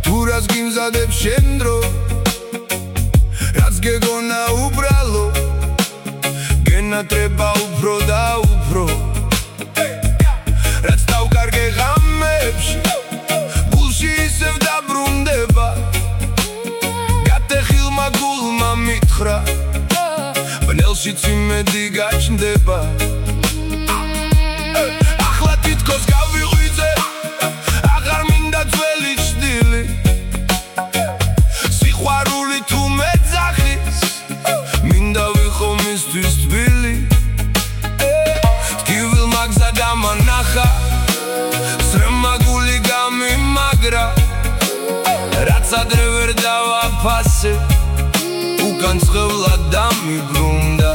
Tu raz kim zadeb šendro, raz ge go na ubralo, gena treba upro da upro. Raz stavkar ge gamepši, bulši se v dabrum deba, gate hilma gulma mithra, bnelši cime digač deba. Ахлатит козгави уйзе, აღარ მინდა ძველი ჭდილი, სიყვარული თუ მეძახის, მინდა ვიყო მისთვის თბილი. ტკივილმა გზა დამანახა, სრემა გული გამიმაგრა, რაც ადრე ვერ დავაფასე, უკან ცხევლად დამიბრუნდა.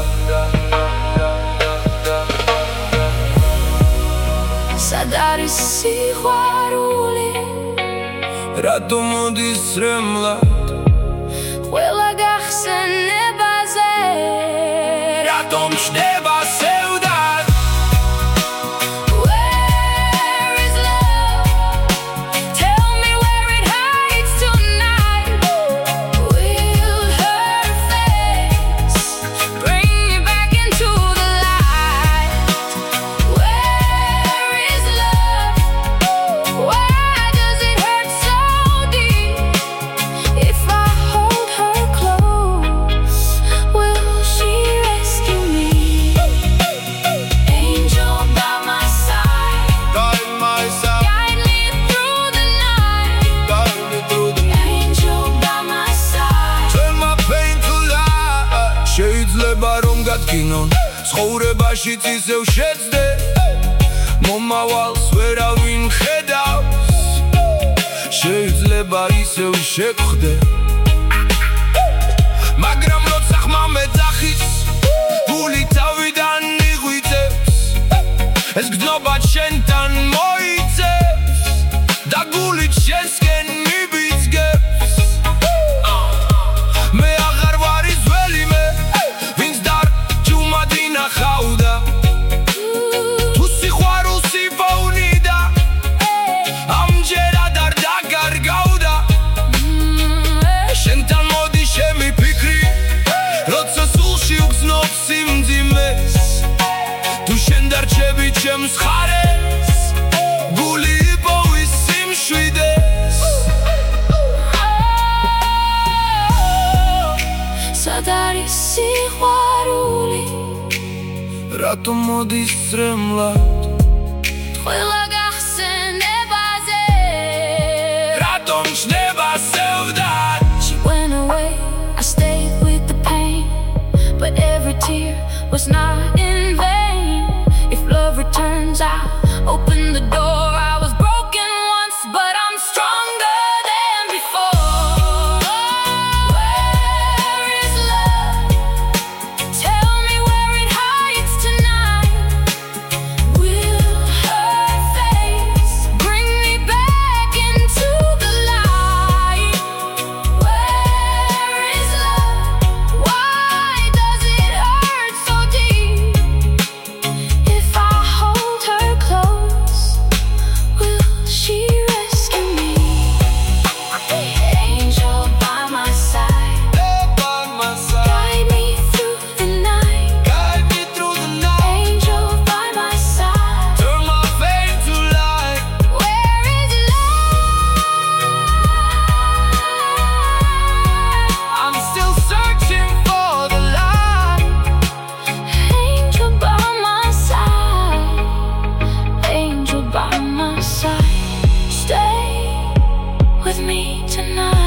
სად არის სიყვარული, რატო მოდის სრემლად, ყველა გახსენებაზე, რატომ ჩნდება სევდად. Where is love? Tell me where it hides tonight. Will her face bring me back into the light? Where is love? Why does it hurt so deep? If I hold her close, will she rescue me? Angel by my side, Guide my side, guide me through the night. guide me through the night. Angel by my side. Turn my pain to light. შეიძლება რომ გადგინონ ცხოვრებაშიც ისევ შეცდე, მომავალს ვერავინ ხედავს, შეიძლება ისევ შეგხვდე, მაგრამ როცა ხმა მეძახის, გული თავიდან იღვიწევს, ეს გრძნობა შენთან მოიცევს და გულით შენსკენ მიბიძგებს. მე აღარ ვარ ის ძველი მე, ვინც დარჩუმად ინახავდა, თუ სიყვარულს იფავნიდა, ამჯერად არ დაგარგავდა. შენთან მოდი შემიფიქრი, როცა სულში უგზნობ სიმძიმეს, თუ შენ დარჩები ჩემს მხარეს, გული იპოვის სიმშვიდეს. სად არის სიყვარული, რატომ მოდის სრემლად, ყველა გახსენებაზე, რატომ ჩნდება სევდად. she went away, I stayed with the pain, but every tear was not in vain. If love returns, I open the door. I was broken once, but I'm stronger than before. Where is love? Tell me where it hides tonight. Will her face bring me back into the light? Where is love? Why does it hurt so deep? If I hold her close, will she rescue me? Angel by my side, By my side, guide me through the night. guide me through the night. Angel by my side. Turn my pain to light. Where is love? I'm still searching for the light. Angel by my side. Angel by my side. Stay with me tonight.